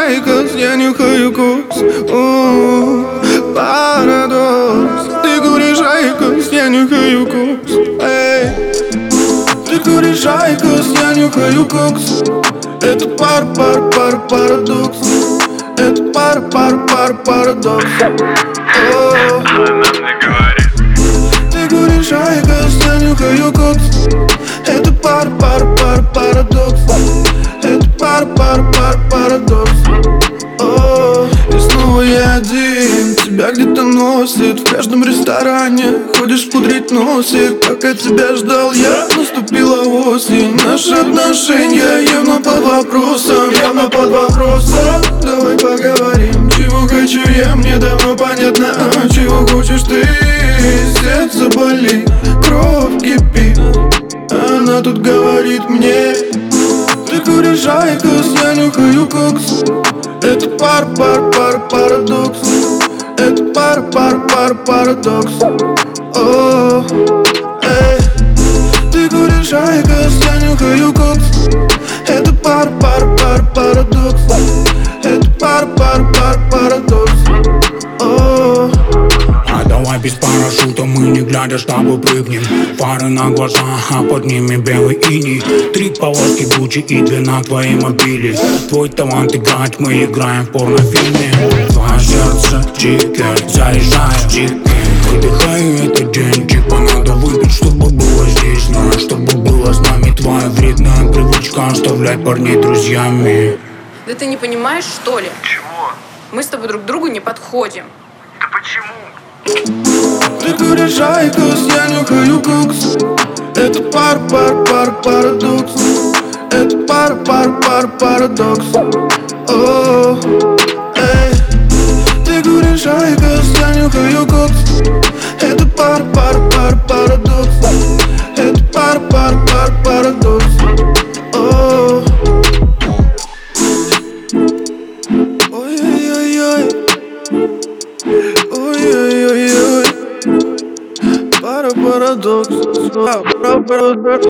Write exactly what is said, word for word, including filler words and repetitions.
шайкос, я нюхаю кокс. О, парадокс. Ты куришь айкос, я нюхаю кокс. Эй. Ты куришь айкос, я нюхаю кокс. Это пар, пар, пар, парадокс. Это пар, пар, пар, парадокс. О. Ты куришь айкос, я нюхаю кокс. Это пар, пар, пар, парадокс. Это пар, пар, пар, парадокс. О, и снова я один. Тебя где-то носит в каждом ресторане. Ходишь пудрить носик, пока тебя ждал я. Наступила осень, наши отношения явно под вопросом. Явно под вопросом. Давай поговорим, чего хочу я, мне давно понятно. А чего хочешь ты? Сердце болит, кровь кипит. Она тут говорит мне: ты куришь айкос, я нюхаю кокс. Это пар, пар, пар, парадокс. Это пар, пар, пар, парадокс. О, эй. Ты куришь айкос, я нюхаю кокс. Это пар, пар, пар, парадокс. Это пар, пар, пар, парадокс. О. А давай без парашюта, мы не глядя с тобой прыгнем. Фары на глаза, а под ними белый иней. Три полоски Гуччи и две на твоей мобиле. Твой талант играть, мы играем в порнофильме. Твое сердце чикер, заряжаешь чикер. Выдыхаю этот день, типа надо выпить, чтобы было здесь. Знаю, чтобы было с нами твоя вредная привычка оставлять парней друзьями. Да ты не понимаешь, что ли? Чего? Мы с тобой друг к другу не подходим. Да почему? Ты куришь айкос, я нюхаю кокс. Это пар, пар, пар, парадокс. Это пар, пар, пар, парадокс. О, эй. Ты куришь айкос, я нюхаю кокс. Это пар, пар, пар, парадокс. Это пар, пар, пар, парадокс. О. Ой-ой-ой-ой. Ой-ой-ой-ой. Пара, парадокс.